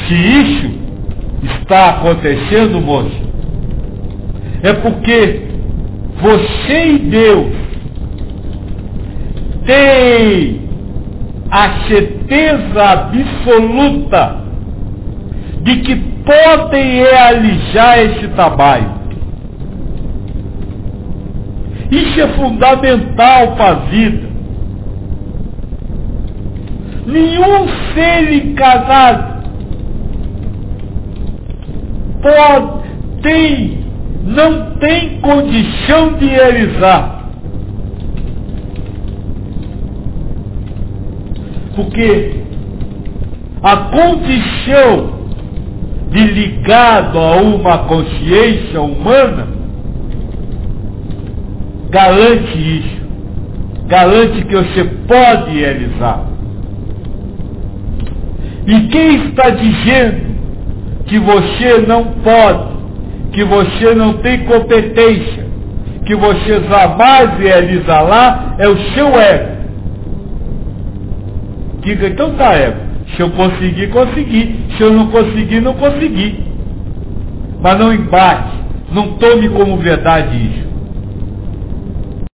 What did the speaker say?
Se isso está acontecendo, moço, é porque você e Deus têm a certeza absoluta de que podem realizar esse trabalho. Isso é fundamental para a vida. Nenhum ser encarnado não tem condição de realizar. Porque a condição de ligado a uma consciência humana garante isso. Garante que você pode realizar. E quem está dizendo que você não pode, que você não tem competência, que você jamais realizará, é o seu ego. Diga, então tá, ego. Se eu conseguir, consegui. Se eu não conseguir, não consegui. Mas não embate. Não tome como verdade isso.